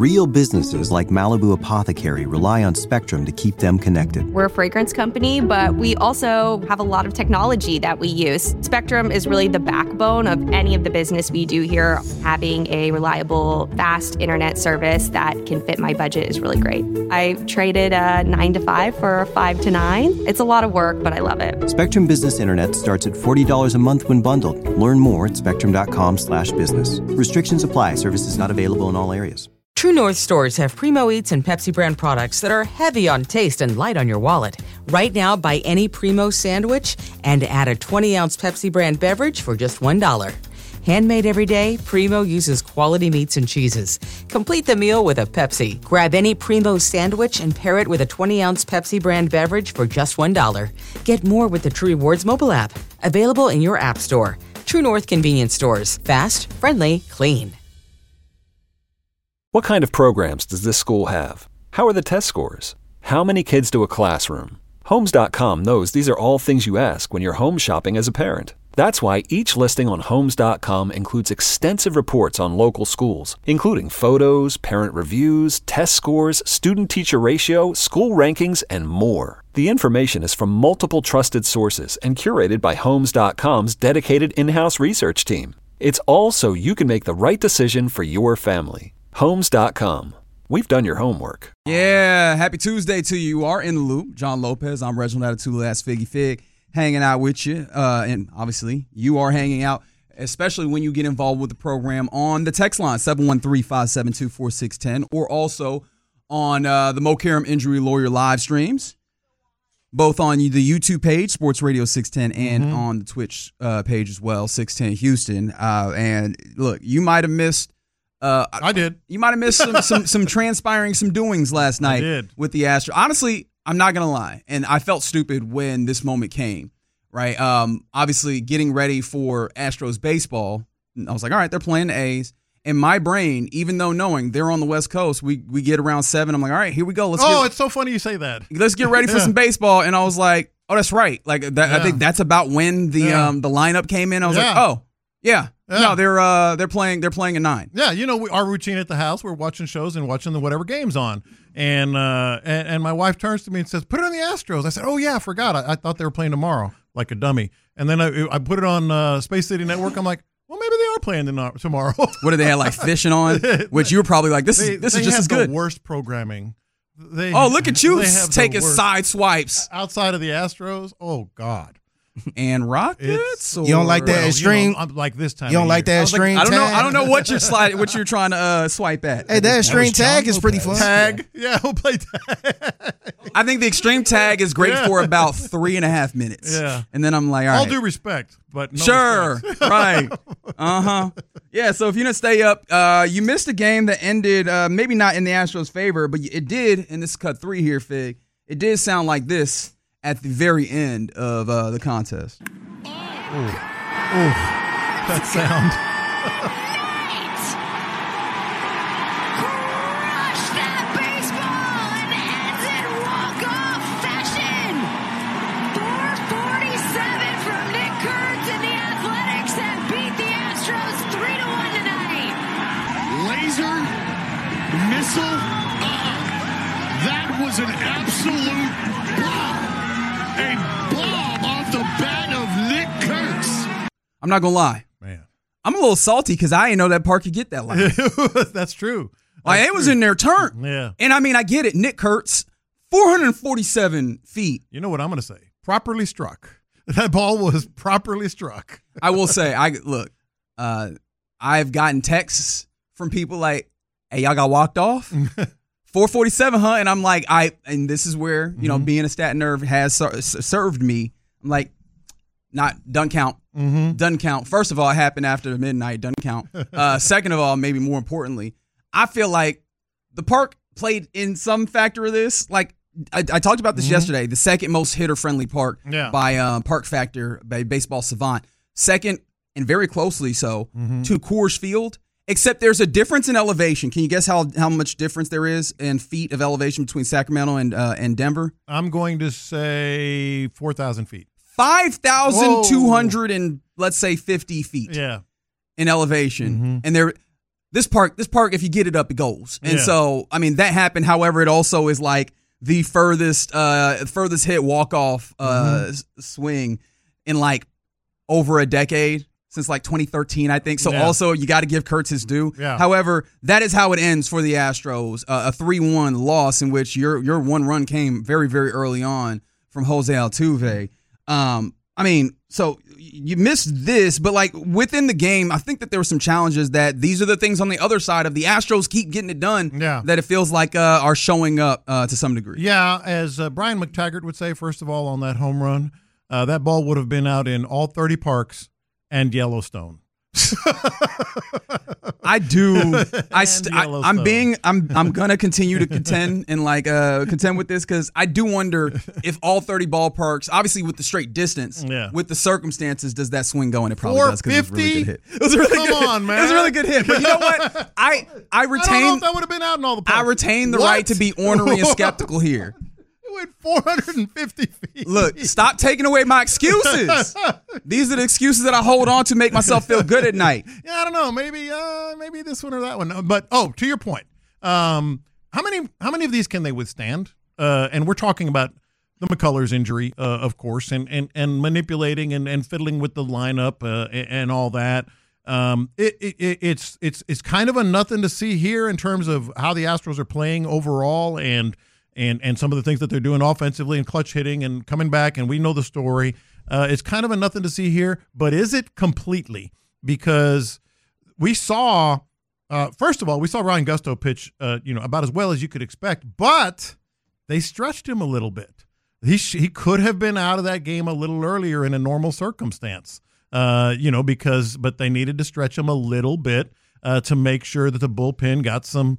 Real businesses like Malibu Apothecary rely on Spectrum to keep them connected. We're a fragrance company, but we also have a lot of technology that we use. Spectrum is really the backbone of any of the business we do here. Having a reliable, fast internet service that can fit my budget is really great. I traded a 9 to 5 for a 5 to 9. It's a lot of work, but I love it. Spectrum Business Internet starts at $40 a month when bundled. Learn more at spectrum.com/business. Restrictions apply. Services not available in all areas. True North stores have Primo Eats and Pepsi brand products that are heavy on taste and light on your wallet. Right now, buy any Primo sandwich and add a 20-ounce Pepsi brand beverage for just $1. Handmade every day, Primo uses quality meats and cheeses. Complete the meal with a Pepsi. Grab any Primo sandwich and pair it with a 20-ounce Pepsi brand beverage for just $1. Get more with the True Rewards mobile app. Available in your app store. True North convenience stores. Fast, friendly, clean. What kind of programs does this school have? How are the test scores? How many kids to a classroom? Homes.com knows these are all things you ask when you're home shopping as a parent. That's why each listing on Homes.com includes extensive reports on local schools, including photos, parent reviews, test scores, student-teacher ratio, school rankings, and more. The information is from multiple trusted sources and curated by Homes.com's dedicated in-house research team. It's all so you can make the right decision for your family. Homes.com. We've done your homework. Yeah, happy Tuesday to you. You are in the loop. John Lopez, I'm Reginald Attitude, Ask Figgy Fig, hanging out with you. And obviously, you are hanging out, especially when you get involved with the program on the text line, 713-572-4610, or also on the Mo Karam Injury Lawyer live streams, both on the YouTube page, Sports Radio 610, and on the Twitch page as well, 610 Houston. And look, you might have missed I did. You might have missed some transpiring, some doings last night with the Astros. Honestly, I'm not going to lie, and I felt stupid when this moment came, right? Obviously, getting ready for Astros baseball, I was like, all right, they're playing the A's. In my brain, even though knowing they're on the West Coast, we get around 7. I'm like, all right, here we go. It's so funny you say that. Let's get ready for some baseball. And I was like, oh, that's right. Like that, I think that's about when the lineup came in. I was like, oh, yeah. No, they're playing at 9. Yeah, our routine at the house, we're watching shows and watching the whatever game's on. And my wife turns to me and says, "Put it on the Astros." I said, "Oh yeah, I forgot. I thought they were playing tomorrow," like a dummy. And then I put it on Space City Network. I'm like, well, maybe they are playing tomorrow. What did they have, like fishing on? Which you were probably like, this is just as good. The worst programming. Look at you taking side swipes outside of the Astros. Oh God. And Rockets? You don't like that extreme? Like this time. You don't like that extreme tag? I don't know what you're what you're trying to swipe at. Hey, that extreme tag is pretty fun. Tag? Yeah, we'll play tag. I think the extreme tag is great for about 3.5 minutes. Yeah. And then I'm like, all right. All due respect, but no sure. respect. Right. Uh-huh. Yeah, so if you didn't stay up, you missed a game that ended maybe not in the Astros' favor, but it did, and this is cut 3 here, Fig. It did sound like this at the very end of the contest. Ooh, that sound. Crush that baseball and ends in walk-off fashion. 447 from Nick Kurtz and the Athletics have beat the Astros 3-1 tonight. Laser, missile, that was an absolute bomb. A bomb off the bat of Nick Kurtz. I'm not gonna lie, man. I'm a little salty because I didn't know that park could get that loud. That's true. Like, it was in their turn. Yeah. And I mean, I get it. Nick Kurtz, 447 feet. You know what I'm gonna say? Properly struck. That ball was properly struck. I will say, I've gotten texts from people like, "Hey, y'all got walked off." 447, huh? And I'm like, and this is where, being a stat nerd has served me. I'm like, doesn't count. Doesn't count. First of all, it happened after midnight. Doesn't count. Second of all, maybe more importantly, I feel like the park played in some factor of this. Like, I talked about this yesterday, the second most hitter-friendly park by Park Factor, by Baseball Savant. Second, and very closely so, to Coors Field. Except there's a difference in elevation. Can you guess how much difference there is in feet of elevation between Sacramento and Denver? I'm going to say 4,000 feet. 5,200 and let's say 50 feet. Yeah. In elevation. And this park, if you get it up, it goes. And so, I mean, that happened. However, it also is like the furthest hit walk-off swing in like over a decade, since like 2013, I think. So also, you got to give Kurtz his due. Yeah. However, that is how it ends for the Astros, a 3-1 loss in which your one run came very, very early on from Jose Altuve. I mean, so you missed this, but like within the game, I think that there were some challenges that these are the things on the other side of the Astros keep getting it done that it feels like are showing up to some degree. Yeah, as Brian McTaggart would say, first of all, on that home run, that ball would have been out in all 30 parks and Yellowstone. I'm gonna continue to contend and contend with this, because I do wonder if all 30 ballparks, obviously with the straight distance, with the circumstances, does that swing go? And it probably does, because it was a really good hit. It was a really good hit. Man. It was a really good hit. But you know what? I retain. I don't know if that would have been out in all the parks. I retain the right to be ornery and skeptical here. Went 450 feet. Look, stop taking away my excuses. These are the excuses that I hold on to make myself feel good at night. Yeah, I don't know. Maybe this one or that one. But to your point, how many of these can they withstand? And we're talking about the McCullers injury, of course, and manipulating and fiddling with the lineup and all that. It's kind of a nothing to see here in terms of how the Astros are playing overall, and some of the things that they're doing offensively and clutch hitting and coming back, and we know the story. It's kind of a nothing to see here, but is it completely? Because we saw, first of all, Ryan Gusto pitch, about as well as you could expect, but they stretched him a little bit. He could have been out of that game a little earlier in a normal circumstance, but they needed to stretch him a little bit to make sure that the bullpen got some.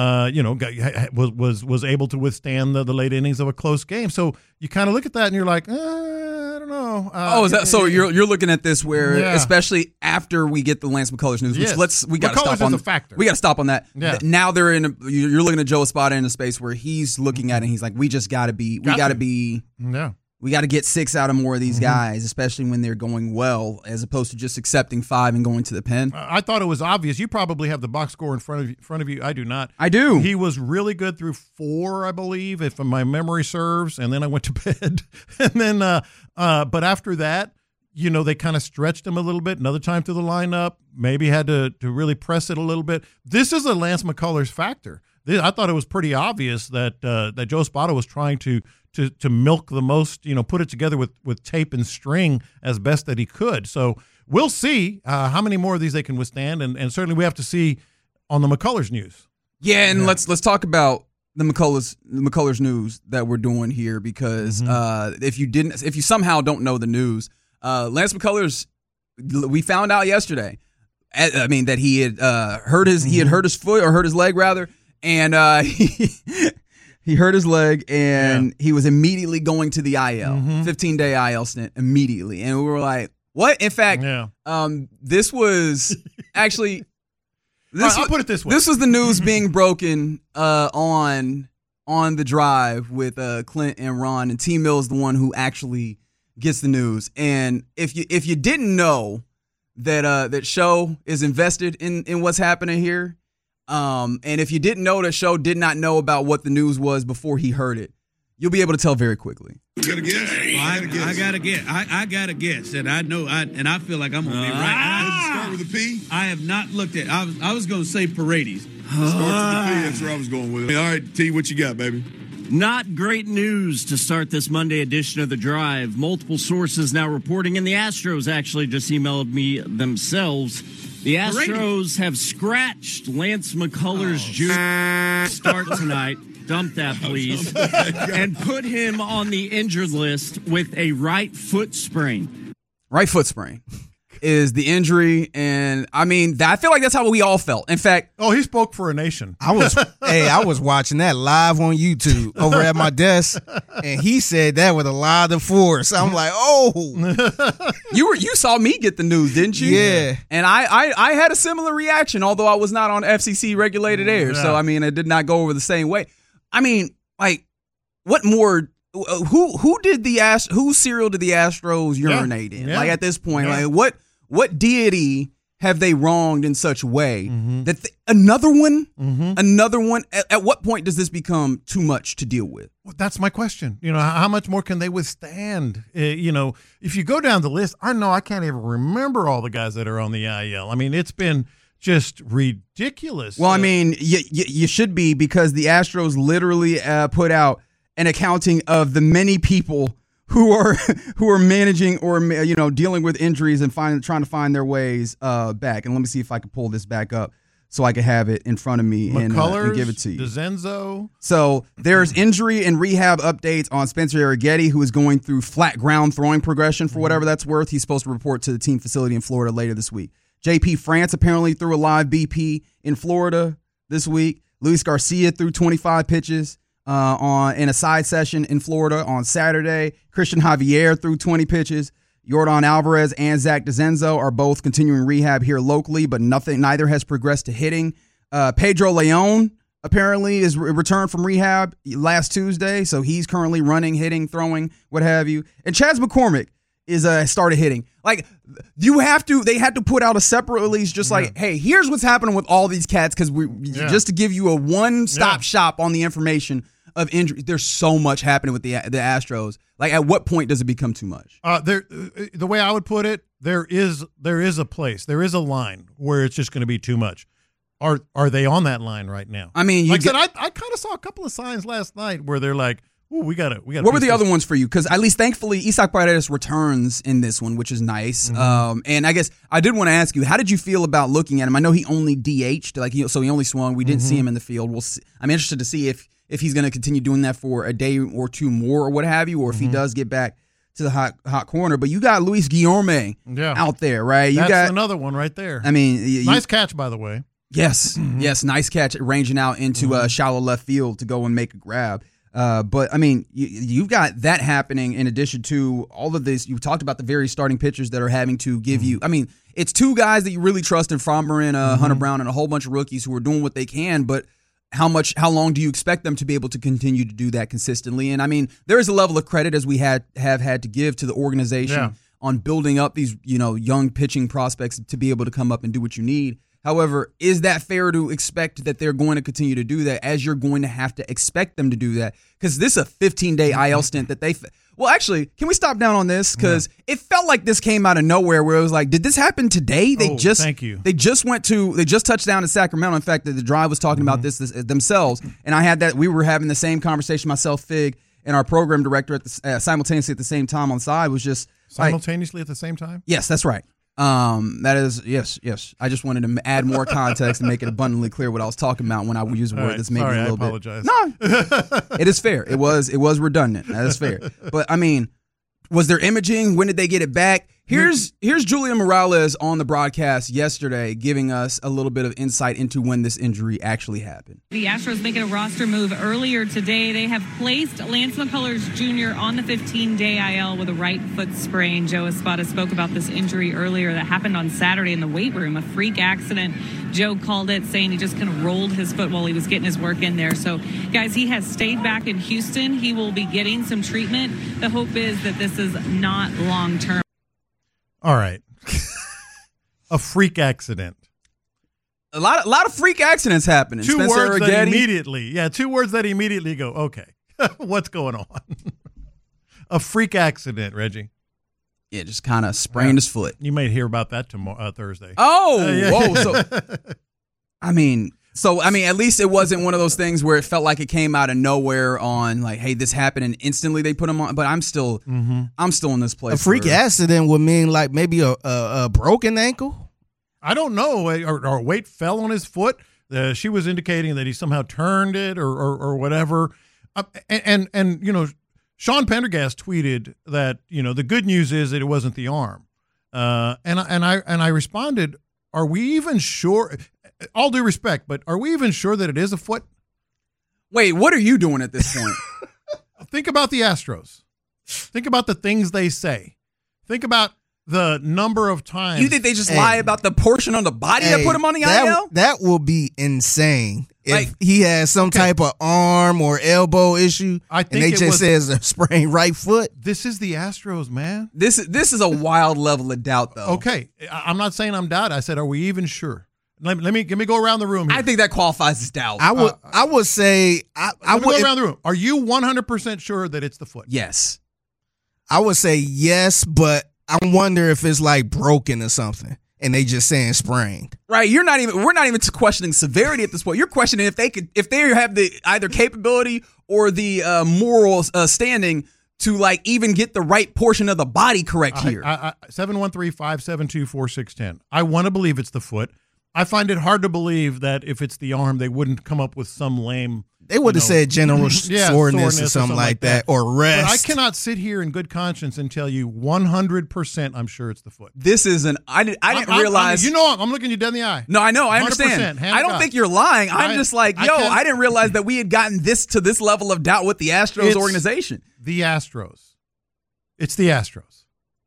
Was able to withstand the late innings of a close game. So you kind of look at that and you're like, I don't know. Is that so? You're looking at this where, especially after we get the Lance McCullers news, which we got to stop on. We got to stop on that. Yeah. Now they're in. You're looking at Joe Espada in a space where he's looking at it and he's like, we just got to be. We got to be. Yeah. We got to get 6 out of more of these guys, especially when they're going well, as opposed to just accepting 5 and going to the pen. I thought it was obvious. You probably have the box score in front of you. I do not. I do. He was really good through 4, I believe, if my memory serves, and then I went to bed. And then, but after that, they kind of stretched him a little bit. Another time through the lineup, maybe had to really press it a little bit. This is a Lance McCullers factor. I thought it was pretty obvious that Joe Espada was trying to milk the most, put it together with tape and string as best that he could. So we'll see how many more of these they can withstand, and certainly we have to see on the McCullers news. Yeah, and let's talk about the McCullers news that we're doing here, because if you somehow don't know the news, Lance McCullers, we found out yesterday. I mean that he had hurt his foot, or hurt his leg rather, and he hurt his leg, and he was immediately going to the IL, 15-day IL stint immediately. And we were like, what? In fact, this was actually I'll put it this way. This was the news being broken on the drive with Clint and Ron, and T. Mill's the one who actually gets the news. And if you didn't know that Show is invested in what's happening here, and if you didn't know that Show did not know about what the news was before he heard it, you'll be able to tell very quickly. You got a guess? I got a guess. I got a guess, and I know, and I feel like I'm gonna be right. Does it start with a P? I have not looked at. I was gonna say Paredes. Starts with a P. That's where I was going with it. All right, T, what you got, baby? Not great news to start this Monday edition of The Drive. Multiple sources now reporting, and the Astros actually just emailed me themselves. The Astros have scratched Lance McCullers Jr. start tonight. Dump that, please. And put him on the injured list with a right foot sprain. Right foot sprain is the injury, and I mean, I feel like that's how we all felt. In fact, he spoke for a nation. I was watching that live on YouTube over at my desk, and he said that with a lot of force. I'm like, you saw me get the news, didn't you? Yeah. And I had a similar reaction, although I was not on FCC regulated air, so I mean, it did not go over the same way. I mean, like, what more? Who cereal did the Astros urinate in? Like, at this point, like what deity have they wronged in such a way that another one? At what point does this become too much to deal with? Well, that's my question. How much more can they withstand? If you go down the list, I can't even remember all the guys that are on the IL. I mean, it's been just ridiculous. Well, I mean, you should be, because the Astros literally put out an accounting of the many people who are managing or dealing with injuries and trying to find their ways back. And let me see if I can pull this back up so I can have it in front of me and give it to you. DeZenzo. So there's injury and rehab updates on Spencer Arrighetti, who is going through flat ground throwing progression for whatever that's worth. He's supposed to report to the team facility in Florida later this week. JP France apparently threw a live BP in Florida this week. Luis Garcia threw 25 pitches in a side session in Florida on Saturday. Christian Javier threw 20 pitches. Yordan Alvarez and Zach DeZenzo are both continuing rehab here locally, but neither has progressed to hitting. Pedro Leon apparently is returned from rehab last Tuesday, so he's currently running, hitting, throwing, what have you. And Chas McCormick is started hitting. Like, they had to put out a separate release, just like, hey, here's what's happening with all these cats, because just to give you a one-stop shop on the information of injury. There's so much happening with the Astros. Like, at what point does it become too much? The way I would put it, there is a place, there is a line where it's just going to be too much. Are they on that line right now? I mean, I kind of saw a couple of signs last night where they're like, ooh, we got to. What were the other ones for you? Because at least, thankfully, Isaac Paredes returns in this one, which is nice. And I guess I did want to ask you, how did you feel about looking at him? I know he only DH'd, so he only swung. We didn't see him in the field. We'll see. I'm interested to see if he's going to continue doing that for a day or two more or what have you, or if he does get back to the hot corner. But you got Luis Guillorme out there, right? That's another one right there. I mean, nice catch, by the way. Yes, yes, nice catch, ranging out into shallow left field to go and make a grab. But, I mean, you've got that happening in addition to all of this. You talked about the very starting pitchers that are having to give you – I mean, it's two guys that you really trust in Frommer and Hunter Brown and a whole bunch of rookies who are doing what they can, but how long do you expect them to be able to continue to do that consistently? And, I mean, there is a level of credit, as we have had to give to the organization on building up these, young pitching prospects to be able to come up and do what you need. However, is that fair to expect that they're going to continue to do that, as you're going to have to expect them to do that? Because this is a 15-day IL stint that they – well, actually, can we stop down on this? Because it felt like this came out of nowhere, where it was like, did this happen today? Thank you. They just touched down in Sacramento. In fact, the Drive was talking about this themselves. And I had that – we were having the same conversation, myself, Fig, and our program director simultaneously at the same time on the side was just – simultaneously at the same time? Yes, that's right. That is, yes. I just wanted to add more context and make it abundantly clear what I was talking about when I would use a word that's maybe a little bit. I apologize. No, it is fair. It was redundant. That is fair. But I mean, was there imaging? When did they get it back? Here's Julian Morales on the broadcast yesterday giving us a little bit of insight into when this injury actually happened. The Astros making a roster move earlier today. They have placed Lance McCullers Jr. on the 15-day IL with a right foot sprain. Joe Espada spoke about this injury earlier that happened on Saturday in the weight room, a freak accident. Joe called it, saying he just kind of rolled his foot while he was getting his work in there. So, guys, he has stayed back in Houston. He will be getting some treatment. The hope is that this is not long-term. All right. A freak accident. A lot of freak accidents happening. Two words that immediately go, okay, what's going on? A freak accident, Reggie. Yeah, just kind of sprained his foot. You may hear about that tomorrow, Thursday. Whoa. So, at least it wasn't one of those things where it felt like it came out of nowhere on like, hey, this happened and instantly they put him on. But I'm still in this place. A freak accident would mean like maybe a broken ankle. I don't know. Or weight fell on his foot. She was indicating that he somehow turned it or whatever. And Sean Pendergast tweeted that, the good news is that it wasn't the arm. And I responded, are we even sure? All due respect, but are we even sure that it is a foot? Wait, what are you doing at this point? Think about the Astros. Think about the things they say. Think about the number of times. You think they just lie about the portion on the body that put him on the IL? That will be insane if he has some type of arm or elbow issue, and they just says a sprained right foot. This is the Astros, man. This is a wild level of doubt, though. Okay, I'm not saying I'm doubt. I said, are we even sure? Let me go around the room here. I think that qualifies as doubt. I would say I would go around the room. Are you 100% sure that it's the foot? Yes. I would say yes, but I wonder if it's like broken or something, and they just saying sprained. Right. We're not even questioning severity at this point. You're questioning if they have the either capability or the moral standing to like even get the right portion of the body correct here. 713-572-4610. I want to believe it's the foot. I find it hard to believe that if it's the arm, they wouldn't come up with some lame. They would have said general soreness or something like that, or rest. But I cannot sit here in good conscience and tell you 100% I'm sure it's the foot. This is I didn't realize. I'm looking you dead in the eye. No, I know. I understand. I don't think you're lying. I'm just like, I didn't realize that we had gotten to this level of doubt with the Astros organization. The Astros. It's the Astros.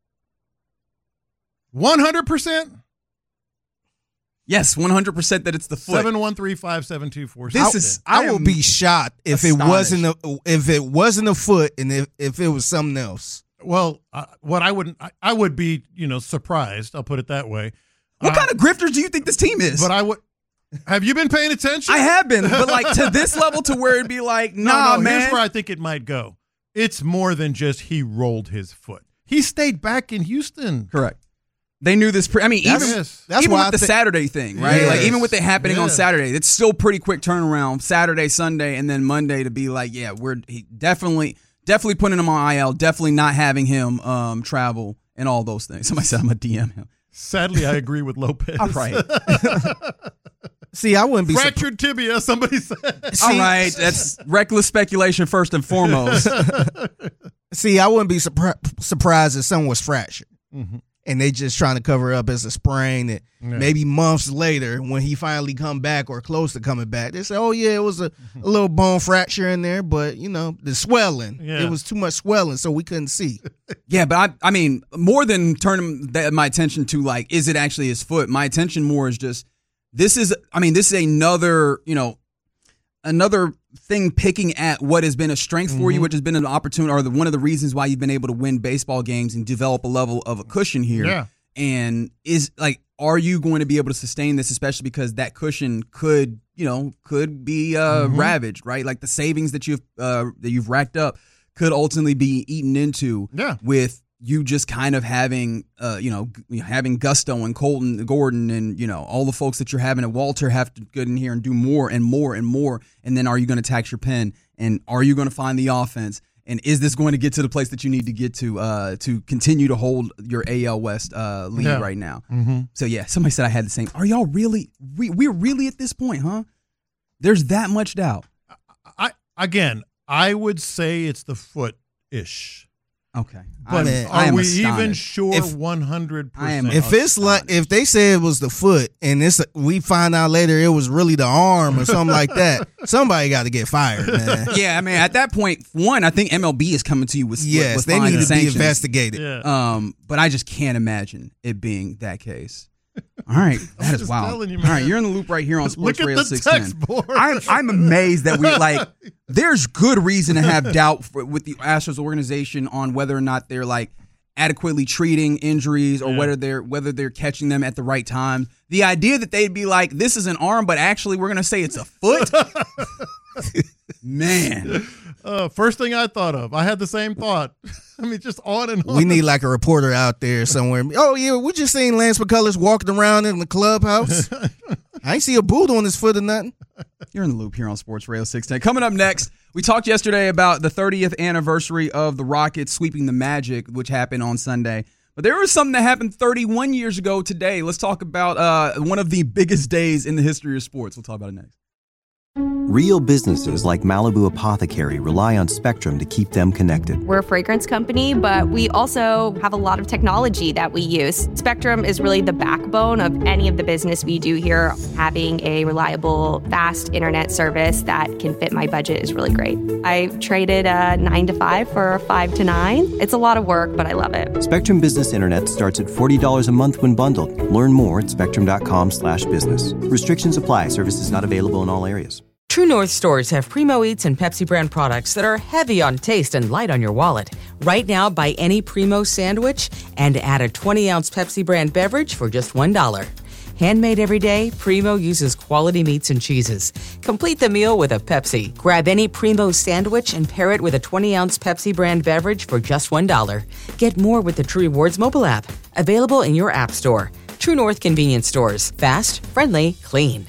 100%? Yes, 100% that it's the foot. 713-572-4610. I would be shocked if it wasn't a foot and if it was something else. Well, I would be, surprised. I'll put it that way. What kind of grifters do you think this team is? But I would. Have you been paying attention? I have been, but like to this level to where it'd be like, no, man. Here's where I think it might go. It's more than just he rolled his foot. He stayed back in Houston. Correct. They knew this. Even with the Saturday thing, right? Yes. Like even with it happening on Saturday, it's still pretty quick turnaround. Saturday, Sunday, and then Monday to be like, yeah, we're definitely putting him on IL, definitely not having him travel and all those things. Somebody said I'm gonna DM him. Sadly, I agree with Lopez. All right. See, I wouldn't be fractured tibia. Somebody said. All right, that's reckless speculation first and foremost. See, I wouldn't be surprised if someone was fractured. Mm-hmm. And they just trying to cover up as a sprain that maybe months later when he finally come back or close to coming back, they say, oh, yeah, it was a little bone fracture in there, but, the swelling. Yeah. It was too much swelling, so we couldn't see. Yeah, but I mean, more than turning my attention to, like, is it actually his foot? My attention more is just, this is another thing picking at what has been a strength for you, which has been an opportunity or one of the reasons why you've been able to win baseball games and develop a level of a cushion here. Yeah. And are you going to be able to sustain this, especially because that cushion could be ravaged, right? Like the savings that you've racked up could ultimately be eaten into with you just kind of having Gusto and Colton Gordon and, all the folks that you're having at Walter have to get in here and do more and more and more. And then are you going to tax your pen? And are you going to find the offense? And is this going to get to the place that you need to get to continue to hold your AL West lead right now? Mm-hmm. So, yeah, somebody said I had the same. Are y'all really we're really at this point, huh? There's that much doubt. I would say it's the foot-ish. Okay, but are we even sure 100%? If they say it was the foot and we find out later it was really the arm or something like that, somebody got to get fired, man. Yeah, I mean at that point, I think MLB is coming to you with with they need to be investigated. Yeah. But I just can't imagine it being that case. All right, that is wild. All right, you're in the loop right here on Sports Radio 610. I'm amazed that there's good reason to have doubt with the Astros organization on whether or not they're like adequately treating injuries or whether they're catching them at the right time. The idea that they'd be like, this is an arm, but actually we're gonna say it's a foot. Man. First thing I thought of. I had the same thought. I mean, just on and on. We need like a reporter out there somewhere. Oh, yeah, we just seen Lance McCullers walking around in the clubhouse. I ain't see a boot on his foot or nothing. You're in the loop here on Sports Radio 610. Coming up next, we talked yesterday about the 30th anniversary of the Rockets sweeping the Magic, which happened on Sunday. But there was something that happened 31 years ago today. Let's talk about one of the biggest days in the history of sports. We'll talk about it next. Real businesses like Malibu Apothecary rely on Spectrum to keep them connected. We're a fragrance company, but we also have a lot of technology that we use. Spectrum is really the backbone of any of the business we do here. Having a reliable, fast internet service that can fit my budget is really great. I traded a 9 to 5 for a 5 to 9. It's a lot of work, but I love it. Spectrum Business Internet starts at $40 a month when bundled. Learn more at spectrum.com/business. Restrictions apply. Services not available in all areas. True North stores have Primo Eats and Pepsi brand products that are heavy on taste and light on your wallet. Right now, buy any Primo sandwich and add a 20-ounce Pepsi brand beverage for just $1. Handmade every day, Primo uses quality meats and cheeses. Complete the meal with a Pepsi. Grab any Primo sandwich and pair it with a 20-ounce Pepsi brand beverage for just $1. Get more with the True Rewards mobile app. Available in your app store. True North convenience stores. Fast, friendly, clean.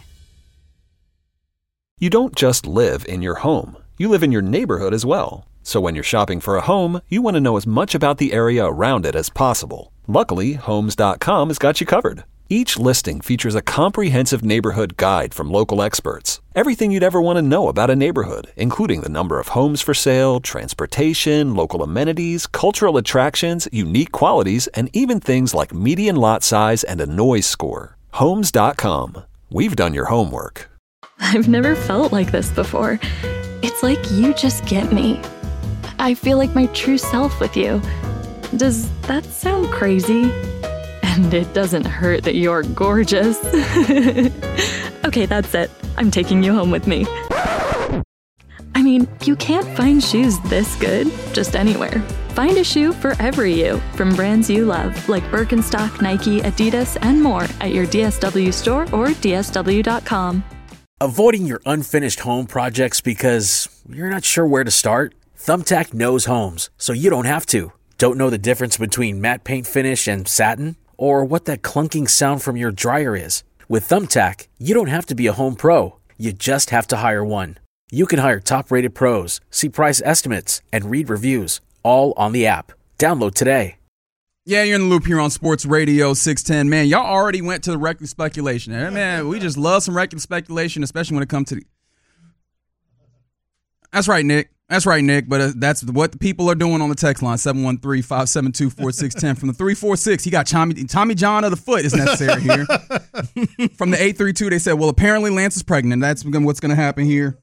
You don't just live in your home. You live in your neighborhood as well. So when you're shopping for a home, you want to know as much about the area around it as possible. Luckily, Homes.com has got you covered. Each listing features a comprehensive neighborhood guide from local experts. Everything you'd ever want to know about a neighborhood, including the number of homes for sale, transportation, local amenities, cultural attractions, unique qualities, and even things like median lot size and a noise score. Homes.com. We've done your homework. I've never felt like this before. It's like you just get me. I feel like my true self with you. Does that sound crazy? And it doesn't hurt that you're gorgeous. Okay, that's it. I'm taking you home with me. I mean, you can't find shoes this good just anywhere. Find a shoe for every you from brands you love, like Birkenstock, Nike, Adidas, and more at your DSW store or DSW.com. Avoiding your unfinished home projects because you're not sure where to start? Thumbtack knows homes, so you don't have to. Don't know the difference between matte paint finish and satin? Or what that clunking sound from your dryer is? With Thumbtack, you don't have to be a home pro. You just have to hire one. You can hire top-rated pros, see price estimates, and read reviews, all on the app. Download today. Yeah, you're in the loop here on Sports Radio 610. Man, y'all already went to the reckless speculation. Man, we just love some reckless speculation, especially when it comes to the... That's right, Nick. But that's what the people are doing on the text line, 713-572-4610. From the 346, he got Tommy John of the foot is necessary here. From the 832, they said, well, apparently Lance is pregnant. That's what's going to happen here.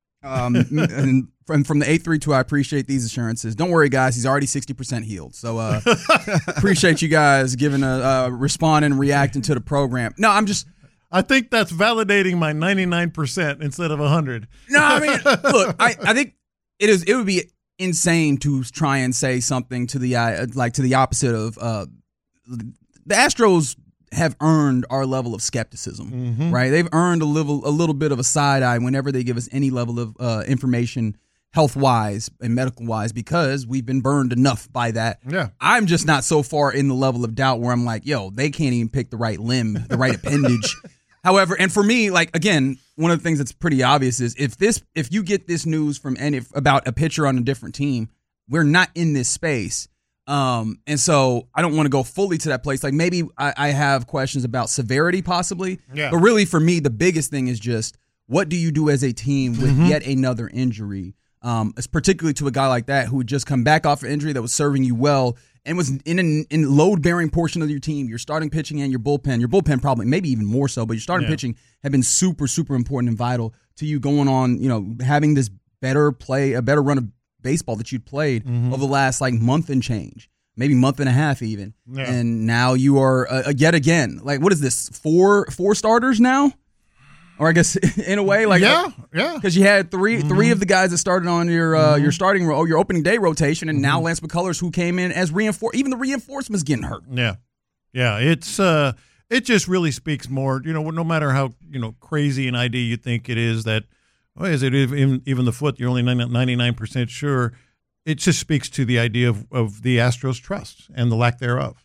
And from the 832, I appreciate these assurances. Don't worry, guys. He's already 60% healed. So appreciate you guys giving responding and reacting to the program. No, I think that's validating my 99% instead of 100. No, I mean, look, I think it would be insane to try and say something to the opposite of the Astros have earned our level of skepticism, right? They've earned a little bit of a side eye whenever they give us any level of information, health-wise and medical-wise, because we've been burned enough by that. Yeah. I'm just not so far in the level of doubt where I'm like, yo, they can't even pick the right limb, the right appendage. However, and for me, like, again, one of the things that's pretty obvious is if you get this news from about a pitcher on a different team, we're not in this space. And so I don't want to go fully to that place. Like, maybe I have questions about severity possibly. Yeah. But really, for me, the biggest thing is just, what do you do as a team with yet another injury? Particularly to a guy like that who had just come back off an injury that was serving you well and was in load-bearing portion of your team. Your starting pitching and your bullpen probably, maybe even more so, but your starting pitching have been super, super important and vital to you going on, having this better run of baseball that you'd played over the last month and change, maybe month and a half even. Yeah. And now you are yet again, what is this, four starters now? Or I guess in a way, because you had three of the guys that started on your starting your opening day rotation, and now Lance McCullers, who came in as even the reinforcements getting hurt. Yeah, it's it just really speaks more. No matter how crazy an idea you think it is, that is it even the foot? You're only 99% sure. It just speaks to the idea of the Astros' trust and the lack thereof.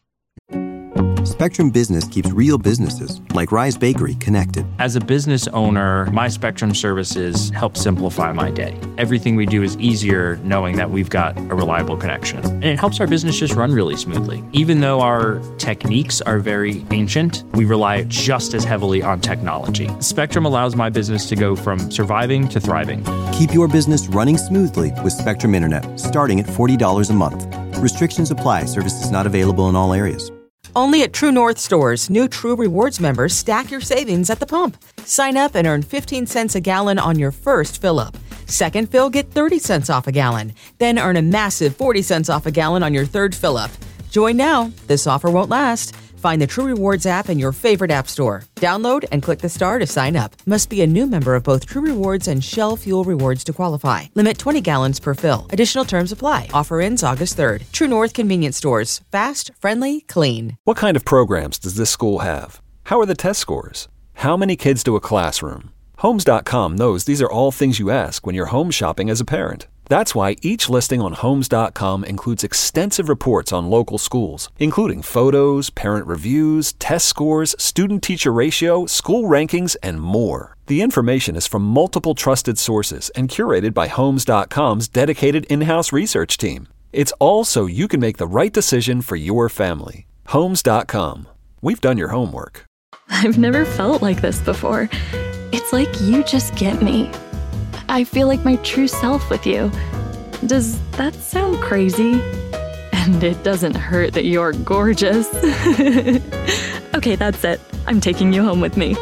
Spectrum Business keeps real businesses, like Rise Bakery, connected. As a business owner, my Spectrum services help simplify my day. Everything we do is easier knowing that we've got a reliable connection. And it helps our business just run really smoothly. Even though our techniques are very ancient, we rely just as heavily on technology. Spectrum allows my business to go from surviving to thriving. Keep your business running smoothly with Spectrum Internet, starting at $40 a month. Restrictions apply. Services not available in all areas. Only at True North stores, new True Rewards members stack your savings at the pump. Sign up and earn 15 cents a gallon on your first fill-up. Second fill, get 30 cents off a gallon. Then earn a massive 40 cents off a gallon on your third fill-up. Join now. This offer won't last. Find the True Rewards app in your favorite app store. Download and click the star to sign up. Must be a new member of both True Rewards and Shell Fuel Rewards to qualify. Limit 20 gallons per fill. Additional terms apply. Offer ends August 3rd. True North Convenience Stores. Fast, friendly, clean. What kind of programs does this school have? How are the test scores? How many kids do a classroom? Homes.com knows these are all things you ask when you're home shopping as a parent. That's why each listing on Homes.com includes extensive reports on local schools, including photos, parent reviews, test scores, student-teacher ratio, school rankings, and more. The information is from multiple trusted sources and curated by Homes.com's dedicated in-house research team. It's all so you can make the right decision for your family. Homes.com. We've done your homework. I've never felt like this before. It's like you just get me. I feel like my true self with you. Does that sound crazy? And it doesn't hurt that you're gorgeous. Okay, that's it. I'm taking you home with me.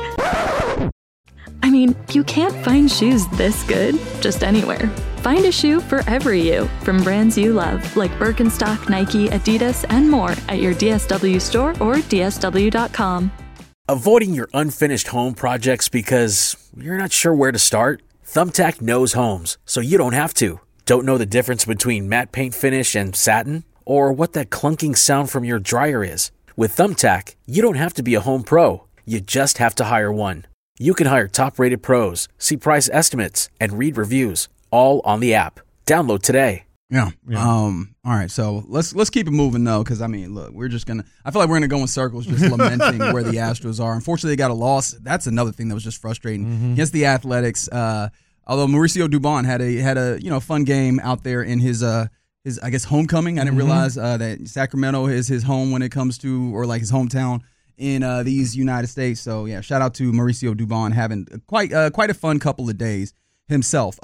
I mean, you can't find shoes this good just anywhere. Find a shoe for every you, from brands you love, like Birkenstock, Nike, Adidas, and more at your DSW store or DSW.com. Avoiding your unfinished home projects because you're not sure where to start? Thumbtack knows homes, so you don't have to. Don't know the difference between matte paint finish and satin? Or what that clunking sound from your dryer is? With Thumbtack, you don't have to be a home pro. You just have to hire one. You can hire top-rated pros, see price estimates, and read reviews, all on the app. Download today. Yeah. All right. So let's keep it moving though, because I mean, look, I feel like we're gonna go in circles, just lamenting where the Astros are. Unfortunately, they got a loss. That's another thing that was just frustrating against the Athletics. Although Mauricio Dubon had a fun game out there in his I guess homecoming. I didn't realize that Sacramento is his home when it comes to, or like his hometown in these United States. So yeah, shout out to Mauricio Dubon having quite a fun couple of days himself.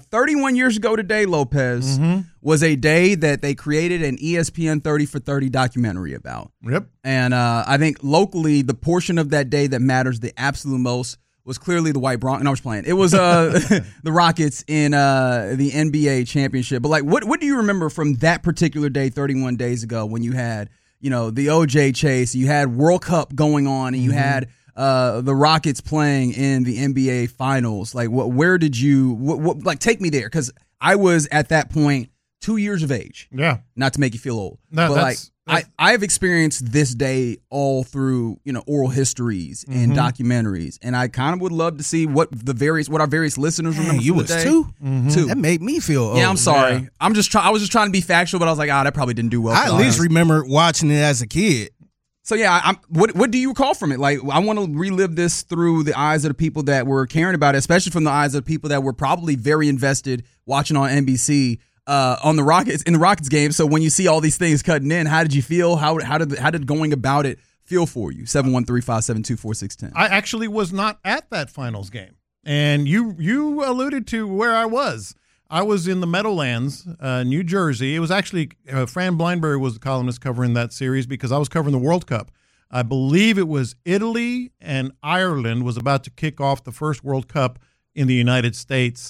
31 years ago today, Lopez, was a day that they created an ESPN 30 for 30 documentary about. Yep. And I think locally, the portion of that day that matters the absolute most was clearly the White Broncos. No, I was playing. It was the Rockets in the NBA championship. But like, what do you remember from that particular day 31 days ago when you had, the OJ chase, you had World Cup going on, and you had the Rockets playing in the NBA Finals? Like, where did you take me there? Because I was at that point 2 years of age. Yeah, not to make you feel old, no, but I've experienced this day all through oral histories and documentaries, and I kind of would love to see what our various listeners remember. You was two. That made me feel old. Yeah, I'm sorry. Yeah. I was just trying to be factual, but I was like, that probably didn't do well. I at least remember watching it as a kid. So yeah, what do you recall from it? Like, I want to relive this through the eyes of the people that were caring about it, especially from the eyes of the people that were probably very invested watching on NBC on the Rockets in the Rockets game. So when you see all these things cutting in, how did you feel? How did going about it feel for you? 713-572-4610. I actually was not at that finals game, and you alluded to where I was. I was in the Meadowlands, New Jersey. It was actually Fran Blindberry was the columnist covering that series because I was covering the World Cup. I believe it was Italy and Ireland was about to kick off the first World Cup in the United States.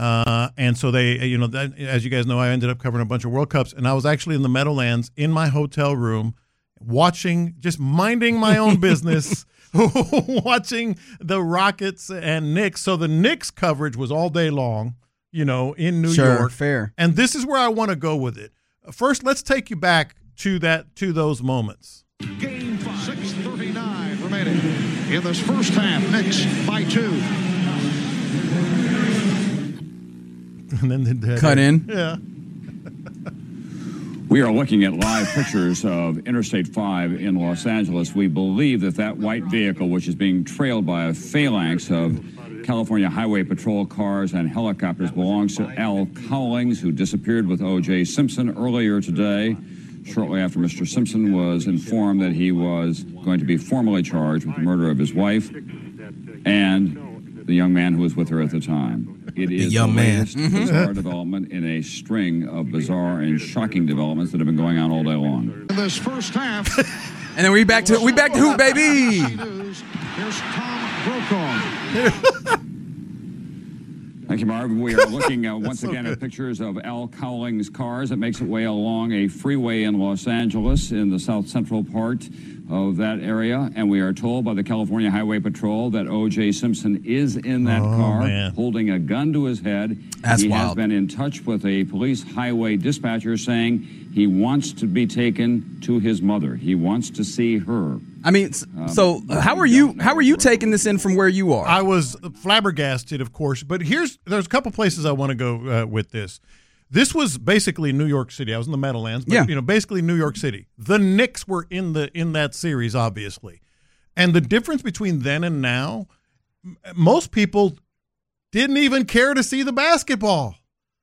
And so they, as you guys know, I ended up covering a bunch of World Cups, and I was actually in the Meadowlands in my hotel room watching, just minding my own business, watching the Rockets and Knicks. So the Knicks coverage was all day long, in New York. Fair. And this is where I want to go with it. First, let's take you back to those moments. Game 5, 6:39 remaining in this first half. Knicks by 2. And then they cut in. Yeah. We are looking at live pictures of Interstate 5 in Los Angeles. We believe that white vehicle, which is being trailed by a phalanx of California Highway Patrol cars and helicopters, belongs to Al Cowlings, who disappeared with O.J. Simpson earlier today, shortly after Mr. Simpson was informed that he was going to be formally charged with the murder of his wife and the young man who was with her at the time. It is the latest bizarre development in a string of bizarre and shocking developments that have been going on all day long. In this first half, and then we back to who, baby? Here's Tom Brokaw. Thank you, Marv. We are looking once again at pictures of Al Cowlings' cars. It makes its way along a freeway in Los Angeles in the south central part of that area, and we are told by the California Highway Patrol that O.J. Simpson is in that car, holding a gun to his head. He has been in touch with a police highway dispatcher saying he wants to be taken to his mother. He wants to see her. I mean, so how are you taking this in from where you are? I was flabbergasted, of course, but there's a couple places I want to go with this. This was basically New York City. I was in the Meadowlands, but basically New York City. The Knicks were in that series, obviously, and the difference between then and now, most people didn't even care to see the basketball.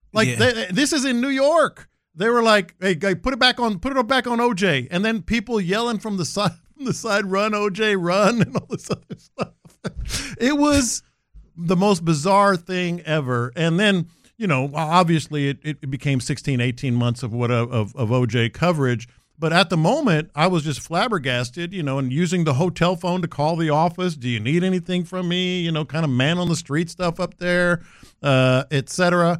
This is in New York. They were like, "Hey, put it back on OJ," and then people yelling from the side, "Run, OJ, run," and all this other stuff. It was the most bizarre thing ever, and then. Obviously it became 16, 18 months of OJ coverage. But at the moment, I was just flabbergasted, and using the hotel phone to call the office. Do you need anything from me? Kind of man on the street stuff up there, et cetera.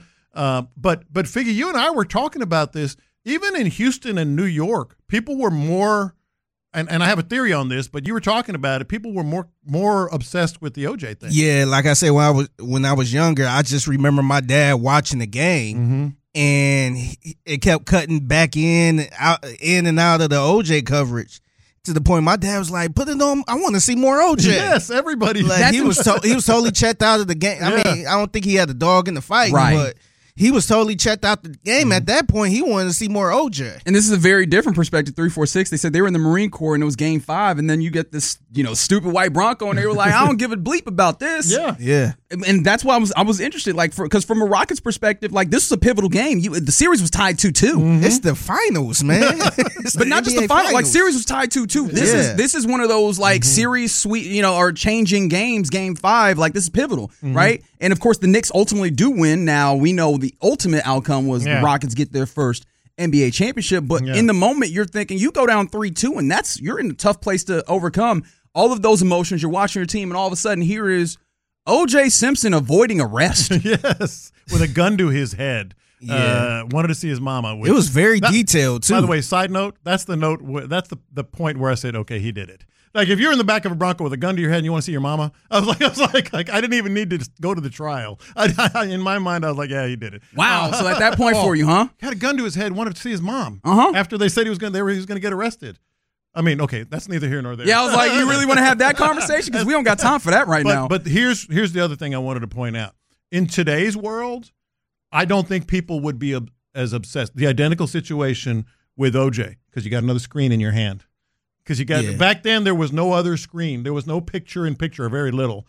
But Figgy, you and I were talking about this. Even in Houston and New York, people were more and I have a theory on this, but you were talking about it. People were more obsessed with the OJ thing. Yeah, like I said, when I was younger, I just remember my dad watching the game, and it kept cutting back in and out of the OJ coverage to the point my dad was like, "Put it on. I want to see more OJ." Yes, everybody. He was totally checked out of the game. I mean, I don't think he had a dog in the fight, but. He was totally checked out the game. At that point, he wanted to see more OJ. And this is a very different perspective, 346. They said they were in the Marine Corps, and it was Game 5, and then you get this, stupid white Bronco, and they were like, I don't give a bleep about this. Yeah. And that's why I was interested, because from a Rockets perspective, this is a pivotal game. The series was tied 2-2. It's the finals, man. But not just the finals. Series was tied 2-2. This is one of those, series sweet, or changing games, Game 5. This is pivotal, right? And, of course, the Knicks ultimately do win. Now, we know the ultimate outcome was the Rockets get their first NBA championship. But in the moment, you're thinking you go down 3-2, and you're in a tough place to overcome all of those emotions. You're watching your team, and all of a sudden, here is O.J. Simpson avoiding arrest. Yes, with a gun to his head. Wanted to see his mama. It was very detailed, too. By the way, side note, that's the note. That's the point where I said, okay, he did it. If you're in the back of a Bronco with a gun to your head and you want to see your mama, I was like, I didn't even need to go to the trial. In my mind, I was like, yeah, he did it. Wow. So at that point for you, huh? He had a gun to his head, wanted to see his mom. After they said he was going to get arrested. I mean, okay, that's neither here nor there. Yeah, I was like, you really want to have that conversation? Because we don't got time for that now. But here's the other thing I wanted to point out. In today's world, I don't think people would be as obsessed. The identical situation with OJ, because you got another screen in your hand. Because back then there was no other screen. There was no picture-in-picture, or very little.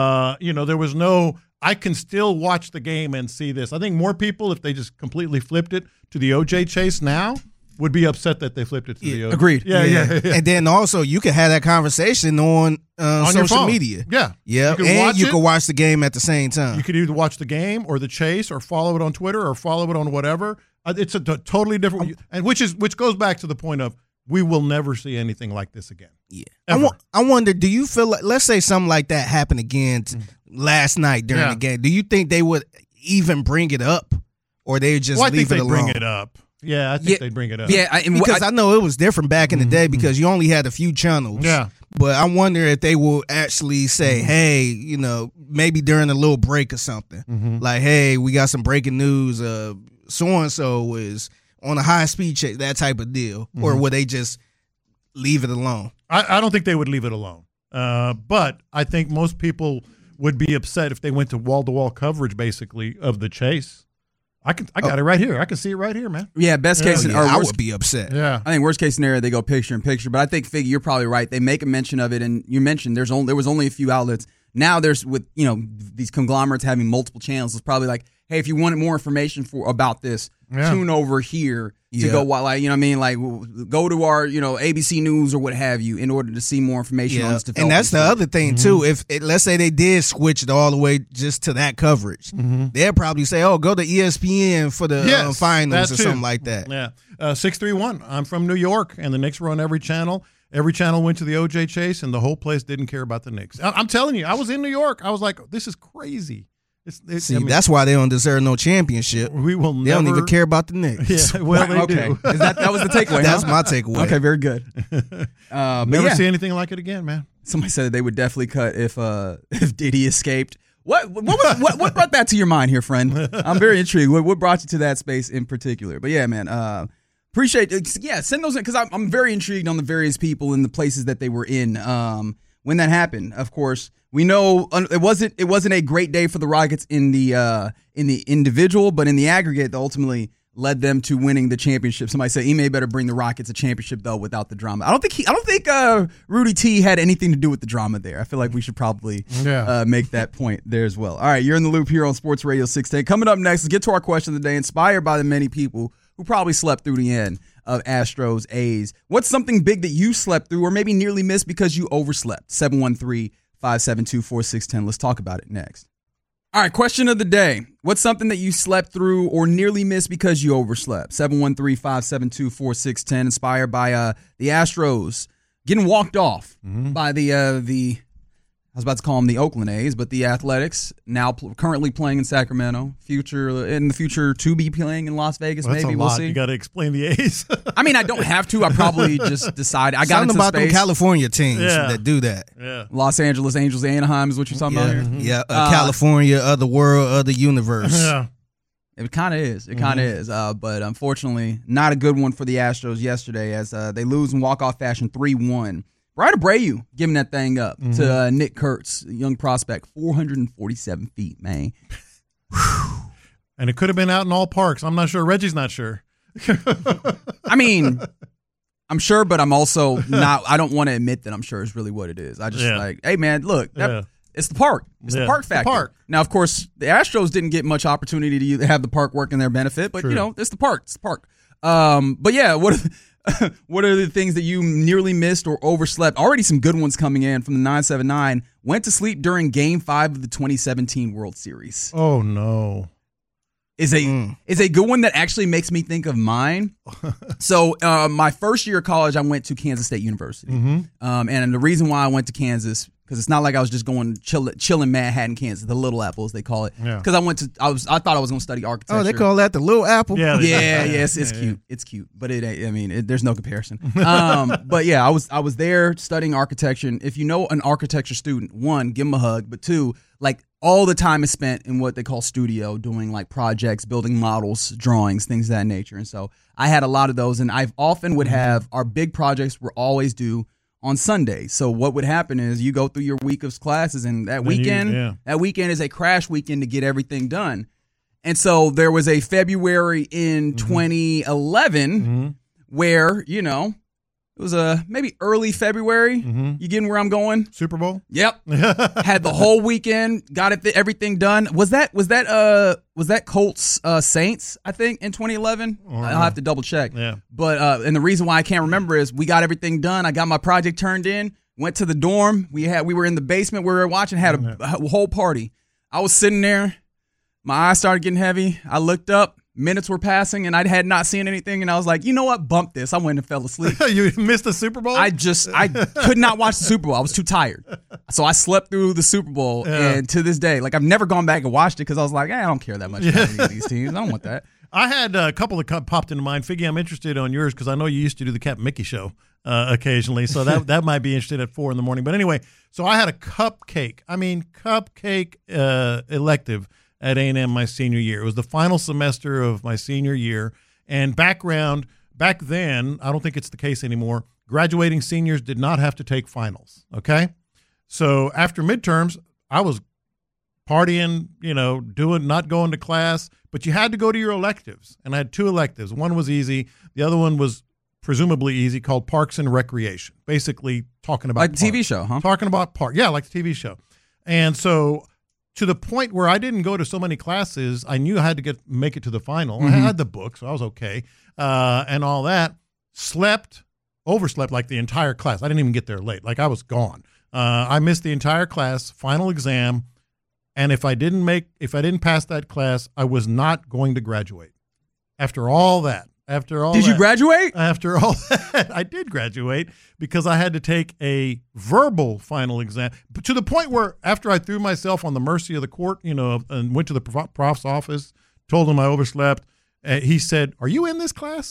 There was no, I can still watch the game and see this. I think more people, if they just completely flipped it to the OJ chase now, would be upset that they flipped it to the OJ. Agreed. Yeah. And then also, you can have that conversation on social media. Yeah. You can watch the game at the same time. You could either watch the game or the chase or follow it on Twitter or follow it on whatever. It's a totally different, and which goes back to the point of, we will never see anything like this again. Yeah. I wonder, do you feel like, let's say something like that happened again last night during the game. Do you think they would even bring it up, or they just leave it alone? Bring it up. Yeah, I think they'd bring it up. Yeah, because I know it was different back in the day because you only had a few channels. Yeah. But I wonder if they will actually say, hey, maybe during a little break or something. Like, hey, we got some breaking news. So-and-so is on a high-speed check, that type of deal. Or would they just leave it alone? I don't think they would leave it alone. But I think most people would be upset if they went to wall-to-wall coverage, basically, of the chase. I got it right here. I can see it right here, man. Yeah, best case scenario. I would be upset. Yeah. I think worst case scenario, they go picture-in-picture. But I think, Figgy, you're probably right. They make a mention of it, and you mentioned there was only a few outlets. Now there's, with these conglomerates having multiple channels, it's probably like, hey, if you wanted more information about this, tune over here to go, go to our, ABC News or what have you in order to see more information on this development. And that's the other thing, too. If let's say they did switch it all the way just to that coverage, they'll probably say, oh, go to ESPN for the finals or something like that. Yeah. 631, I'm from New York, and the Knicks were on every channel. Every channel went to the OJ chase, and the whole place didn't care about the Knicks. I'm telling you, I was in New York. I was like, this is crazy. See, that's why they don't deserve no championship. We will They don't even care about the Knicks. Yeah, well, they do. That was the takeaway. That's huh? my takeaway. Okay, very good. Never see anything like it again, man. Somebody said that they would definitely cut if Diddy escaped. What brought that to your mind here, friend? I'm very intrigued. What brought you to that space in particular? But yeah, man, appreciate it. Yeah, send those in because I'm very intrigued on the various people and the places that they were in when that happened. Of course, we know it wasn't a great day for the Rockets in the individual, but in the aggregate, ultimately led them to winning the championship. Somebody said Ime better bring the Rockets a championship though without the drama. I don't think Rudy T had anything to do with the drama there. I feel like we should probably make that point there as well. All right, you're in the loop here on Sports Radio 610. Coming up next, let's get to our question of the day, inspired by the many people who probably slept through the end of Astros A's. What's something big that you slept through or maybe nearly missed because you overslept? 713-572-4610. Let's talk about it next. All right, question of the day. What's something that you slept through or nearly missed because you overslept? 713-572-4610, inspired by the Astros getting walked off by the I was about to call them the Oakland A's, but the Athletics, now currently playing in Sacramento, in the future to be playing in Las Vegas. Well, maybe we'll see. You got to explain the A's. I mean, I don't have to. I probably just decided. I got Something into about space. them California teams that do that. Yeah. Los Angeles Angels, Anaheim is what you're talking about here. Yeah, California, other world, other universe. Yeah. It kind of is. It kind of is. But unfortunately, not a good one for the Astros yesterday as they lose in walk-off fashion 3-1. Brian Abreu giving that thing up to Nick Kurtz, young prospect, 447 feet, man. And it could have been out in all parks. I'm not sure. Reggie's not sure. I mean, I'm sure, but I'm also not. I don't want to admit that I'm sure is really what it is. I just like, hey, man, look, it's the park. It's the park factor. The park. Now, of course, the Astros didn't get much opportunity to have the park work in their benefit, but, it's the park. It's the park. But, yeah, what are the things that you nearly missed or overslept? Already some good ones coming in from the 979. Went to sleep during Game 5 of the 2017 World Series. Oh, no. Is a good one that actually makes me think of mine. So my first year of college, I went to Kansas State University. And the reason why I went to Kansas, because it's not like I was just going chilling Manhattan, Kansas, the Little Apple, as they call it. Because I thought I was going to study architecture. Oh, they call that the Little Apple? Yeah, it's cute. It's cute, but there's no comparison. But yeah, I was there studying architecture. And if you know an architecture student, one, give them a hug, but two, like all the time is spent in what they call studio, doing like projects, building models, drawings, things of that nature. And so I had a lot of those, and I often would have our big projects were always due on Sunday. So what would happen is you go through your week of classes, and that weekend is a crash weekend to get everything done. And so there was a February in 2011 where, it was maybe early February. You getting where I'm going? Super Bowl? Yep. Had the whole weekend, got everything done. Was that Colts Saints, I think, in 2011? I'll have to double check. Yeah. But and the reason why I can't remember is we got everything done. I got my project turned in, went to the dorm. We were in the basement, we were watching, had a whole party. I was sitting there, my eyes started getting heavy. I looked up. Minutes were passing, and I had not seen anything, and I was like, you know what? Bump this. I went and fell asleep. You missed the Super Bowl? I could not watch the Super Bowl. I was too tired. So I slept through the Super Bowl, and to this day, like I've never gone back and watched it because I was like, I don't care that much about any of these teams. I don't want that. I had a couple that popped into mind. Figgy, I'm interested on yours because I know you used to do the Captain Mickey show occasionally, so that might be interested at 4 a.m. But anyway, so I had a cupcake elective at A&M my senior year. It was the final semester of my senior year. And back then, I don't think it's the case anymore, graduating seniors did not have to take finals, okay? So after midterms, I was partying, not going to class, but you had to go to your electives. And I had 2 electives. One was easy. The other one was presumably easy, called Parks and Recreation, basically talking about like the TV show, huh? Talking about park. Yeah, like the TV show. And so to the point where I didn't go to so many classes, I knew I had to make it to the final. I had the book, so I was okay, and all that. Overslept like the entire class. I didn't even get there late. Like I was gone. I missed the entire class, final exam, and if I didn't pass that class, I was not going to graduate. After all that, after all Did you graduate? After all that, I did graduate because I had to take a verbal final exam. But to the point where after I threw myself on the mercy of the court, and went to the prof's office, told him I overslept, he said, "Are you in this class?"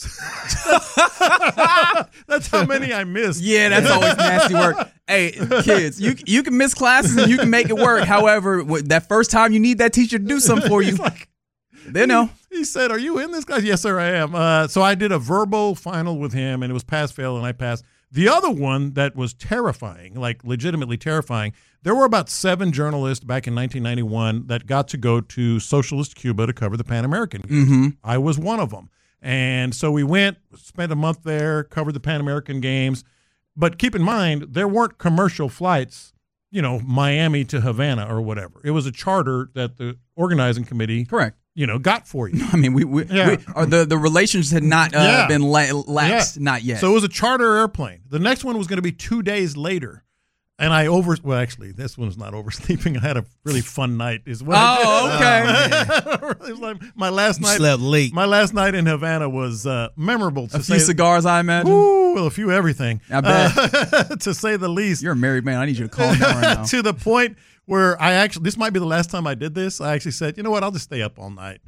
That's how many I missed. Yeah, that's always nasty work. Hey, kids, you can miss classes and you can make it work. However, that first time you need that teacher to do something for you, they know. He said, "Are you in this class?" "Yes, sir, I am." So I did a verbal final with him, and it was pass-fail, and I passed. The other one that was terrifying, like legitimately terrifying, there were about 7 journalists back in 1991 that got to go to socialist Cuba to cover the Pan American Games. Mm-hmm. I was one of them. And so we went, spent a month there, covered the Pan American Games. But keep in mind, there weren't commercial flights, Miami to Havana or whatever. It was a charter that the organizing committee correct got for you. I mean, the relations had not been laxed, not yet. So it was a charter airplane. The next one was going to be 2 days later. And actually, this one's not oversleeping. I had a really fun night. Is what okay. It was like my last night. Slept late. My last night in Havana was memorable. A few cigars, I imagine. Well, a few everything. I bet. To say the least. You're a married man. I need you to calm down right now. To the point where this might be the last time I did this. I actually said, you know what? I'll just stay up all night.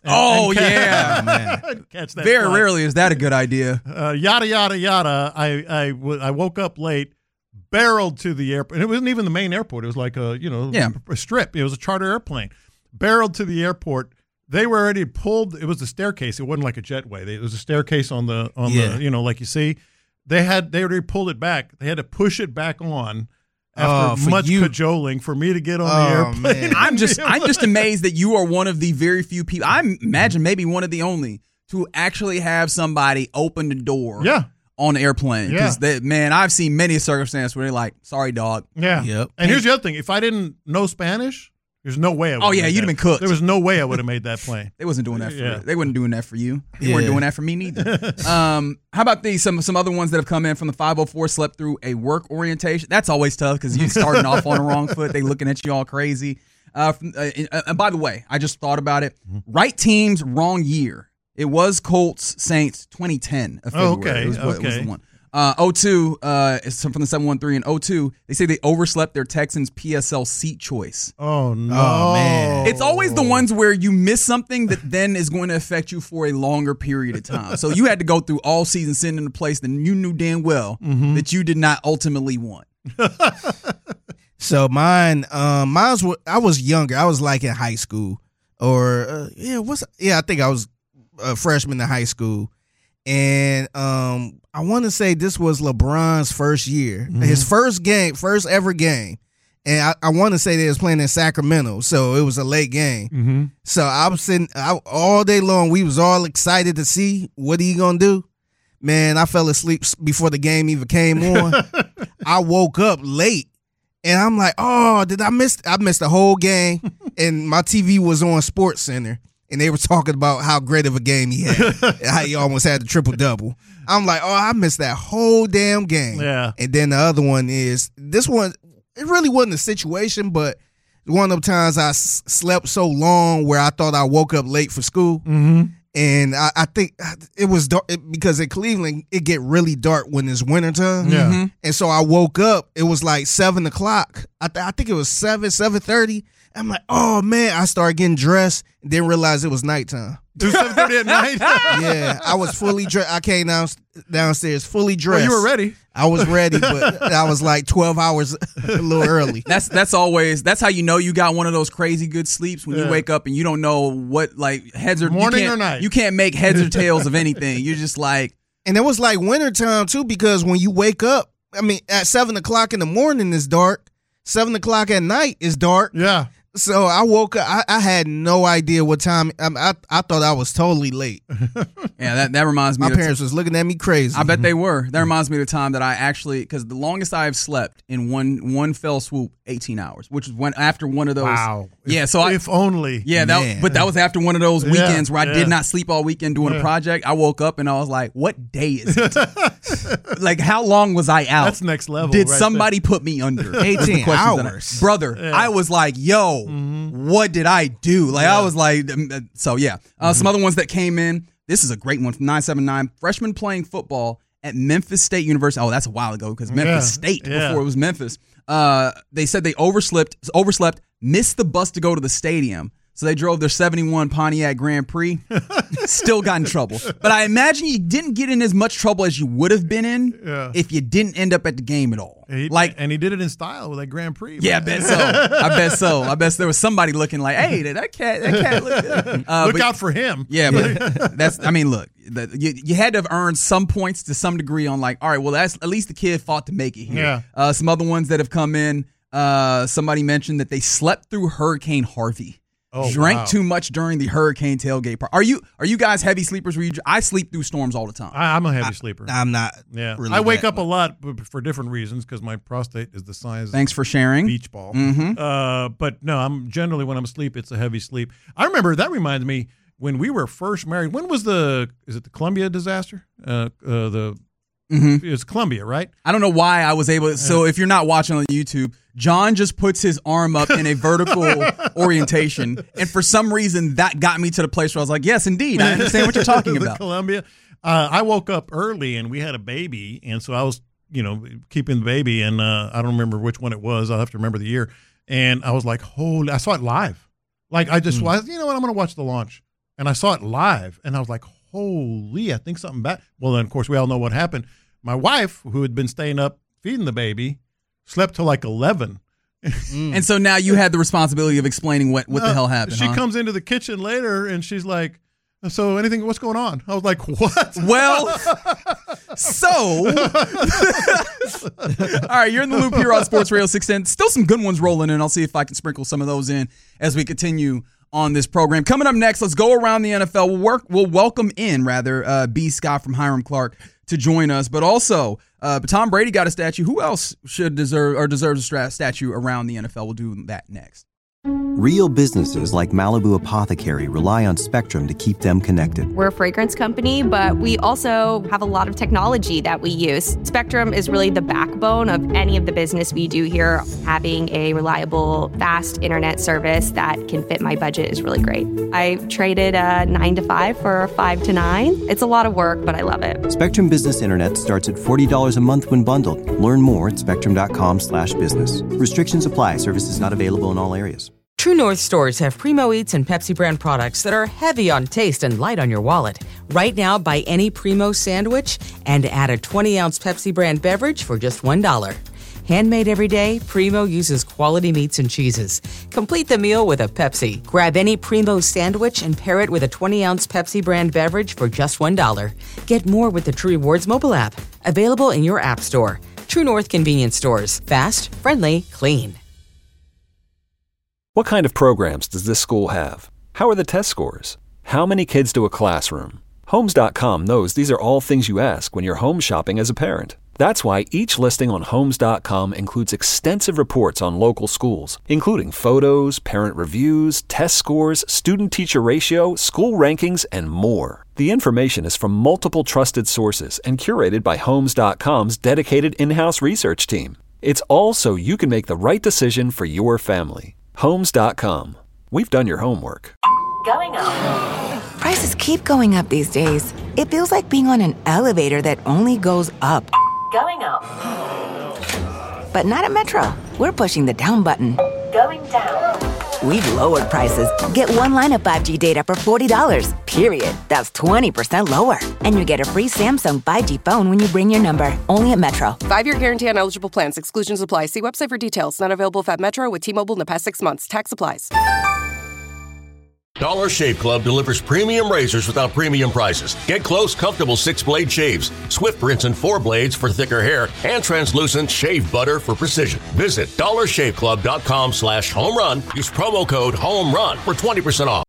Man. Catch that. Very flight. Rarely is that a good idea. Yada yada yada. I woke up late. Barreled to the airport. And it wasn't even the main airport. It was like a strip. It was a charter airplane. Barreled to the airport. They were already pulled. It was a staircase. It wasn't like a jetway. It was a staircase on the like you see. They already pulled it back. They had to push it back on after much cajoling for me to get on the airplane. Man. I'm just amazed that you are one of the very few people. I imagine maybe one of the only to actually have somebody open the door. Yeah. On the airplane. Because, I've seen many circumstances where they're like, sorry, dog. Yeah. Yep. And here's the other thing. If I didn't know Spanish, there's no way I would have you'd have been cooked. There was no way I would have made that plane. They wasn't doing that for you. They weren't doing that for you. They weren't doing that for me neither. How about these? Some other ones that have come in from the 504 slept through a work orientation. That's always tough because you're starting off on the wrong foot. They looking at you all crazy. And by the way, I just thought about it. Right teams, wrong year. It was Colts Saints 2010 of February. Okay. It was the one. 02 is from the 713 and 02. They say they overslept their Texans PSL seat choice. Oh no, man! It's always the ones where you miss something that then is going to affect you for a longer period of time. So you had to go through all season sitting in a place that you knew damn well that you did not ultimately want. So mine was I was younger. I was like in high school, or I think I was a freshman in high school. And I want to say this was LeBron's first year, his first ever game. And I want to say they was playing in Sacramento, so it was a late game. So I was sitting all day long. We was all excited to see what he gonna do. Man, I fell asleep before the game even came on. I woke up late, and I'm like, oh, did I miss? I missed the whole game, and my TV was on Sports Center. And they were talking about how great of a game he had, how he almost had the triple-double. I'm like, oh, I missed that whole damn game. Yeah. And then the other one is, this one, it really wasn't a situation, but one of the times I slept so long where I thought I woke up late for school. And I think it was dark because in Cleveland, it get really dark when it's wintertime. Yeah. And so I woke up, it was like 7 o'clock. I think it was 7:30. I'm like, oh, man. I started getting dressed and didn't realize it was nighttime. It was 7:30 at night? Yeah. I was fully dressed. I came downstairs fully dressed. Well, you were ready. I was ready, but I was like 12 hours a little early. That's how you know you got one of those crazy good sleeps when you wake up and you don't know what, like, heads or morning or night. You can't make heads or tails of anything. You're just like. And it was like wintertime, too, because when you wake up, I mean, at 7 o'clock in the morning is dark. 7 o'clock at night is dark. Yeah. So I woke up. I had no idea what time. I thought I was totally late. Yeah, that reminds me. My parents was looking at me crazy. I bet they were. That reminds me of the time that I actually, because the longest I've slept in one fell swoop, 18 hours, which was after one of those. Wow. Yeah. If only. Yeah. But that was after one of those weekends where I did not sleep all weekend doing a project. I woke up and I was like, "What day is it? Like, how long was I out? That's next level. Did somebody put me under 18 hours, brother?" Yeah. I was like, "Yo, what did I do?" Like I was like, so yeah. Some other ones that came in This is a great one from 979. Freshman playing football at Memphis State University. Oh, that's a while ago because Memphis State before it was Memphis. They said they overslept, missed the bus to go to the stadium. So they drove their 71 Pontiac Grand Prix, still got in trouble. But I imagine you didn't get in as much trouble as you would have been in if you didn't end up at the game at all. And he did it in style with that Grand Prix. Yeah, I bet so. I bet there was somebody looking like, hey, that cat look good. Look out for him. Yeah, but look, you had to have earned some points to some degree on like, all right, well, that's at least the kid fought to make it here. Yeah. Some other ones that have come in, somebody mentioned that they slept through Hurricane Harvey. Drank too much during the hurricane tailgate part. Are you guys heavy sleepers? I sleep through storms all the time. I'm a heavy sleeper. I'm not. Yeah, really I wake up a lot for different reasons because my prostate is the size. Thanks for sharing. Beach ball. Mm-hmm. But no, I'm generally when I'm asleep, it's a heavy sleep. I remember that reminds me when we were first married. When was is it the Columbia disaster? It's Columbia, right? I don't know why I was able to. So if you're not watching on YouTube, John just puts his arm up in a vertical orientation. And for some reason, that got me to the place where I was like, yes, indeed. I understand what you're talking about. Columbia. I woke up early and we had a baby. And so I was, keeping the baby. And I don't remember which one it was. I'll have to remember the year. And I was like, holy, I saw it live. Like I just, I'm going to watch the launch. And I saw it live. And I was like, holy, I think something bad. Well, then, of course, we all know what happened. My wife, who had been staying up feeding the baby, slept till like 11. And so now you had the responsibility of explaining what the hell happened. She comes into the kitchen later and she's like, so what's going on? I was like, what? Well, so, all right, you're in the loop here on Sports Radio 610. Still some good ones rolling in. I'll see if I can sprinkle some of those in as we continue on this program. Coming up next, let's go around the NFL. We'll welcome in, B. Scott from Hiram Clark to join us. But also, Tom Brady got a statue. Who else deserves a statue around the NFL? We'll do that next. Real businesses like Malibu Apothecary rely on Spectrum to keep them connected. We're a fragrance company, but we also have a lot of technology that we use. Spectrum is really the backbone of any of the business we do here. Having a reliable, fast internet service that can fit my budget is really great. I traded a 9 to 5 for a 5 to 9. It's a lot of work, but I love it. Spectrum Business Internet starts at $40 a month when bundled. Learn more at spectrum.com/business. Restrictions apply. Services not available in all areas. True North stores have Primo Eats and Pepsi brand products that are heavy on taste and light on your wallet. Right now, buy any Primo sandwich and add a 20-ounce Pepsi brand beverage for just $1. Handmade every day, Primo uses quality meats and cheeses. Complete the meal with a Pepsi. Grab any Primo sandwich and pair it with a 20-ounce Pepsi brand beverage for just $1. Get more with the True Rewards mobile app. Available in your app store. True North convenience stores. Fast, friendly, clean. What kind of programs does this school have? How are the test scores? How many kids do a classroom? Homes.com knows these are all things you ask when you're home shopping as a parent. That's why each listing on Homes.com includes extensive reports on local schools, including photos, parent reviews, test scores, student-teacher ratio, school rankings, and more. The information is from multiple trusted sources and curated by Homes.com's dedicated in-house research team. It's all so you can make the right decision for your family. Homes.com. We've done your homework. Going up. Prices keep going up these days. It feels like being on an elevator that only goes up. Going up. But not at Metro. We're pushing the down button. Going down. We've lowered prices. Get one line of 5G data for $40. Period. That's 20% lower. And you get a free Samsung 5G phone when you bring your number. Only at Metro. 5-year guarantee on eligible plans. Exclusions apply. See website for details. Not available at Metro with T-Mobile in the past 6 months. Tax applies. Dollar Shave Club delivers premium razors without premium prices. Get close, comfortable 6-blade shaves, swift rinse and 4 blades for thicker hair, and translucent shave butter for precision. Visit dollarshaveclub.com/homerun. Use promo code HOMERUN for 20% off.